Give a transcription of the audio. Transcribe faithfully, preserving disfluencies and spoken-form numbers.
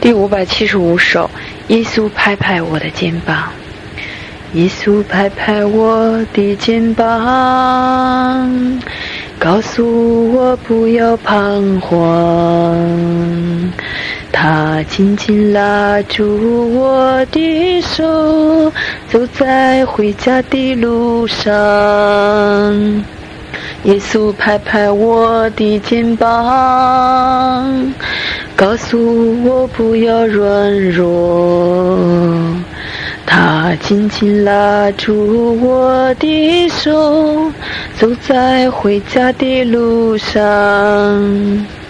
第五百七十五首，耶稣拍拍我的肩膀。耶稣拍拍我的肩膀，告诉我不要彷徨。他紧紧拉住我的手，走在回家的路上。耶稣拍拍我的肩膀，告诉我不要软弱。他紧紧拉住我的手，走在回家的路上。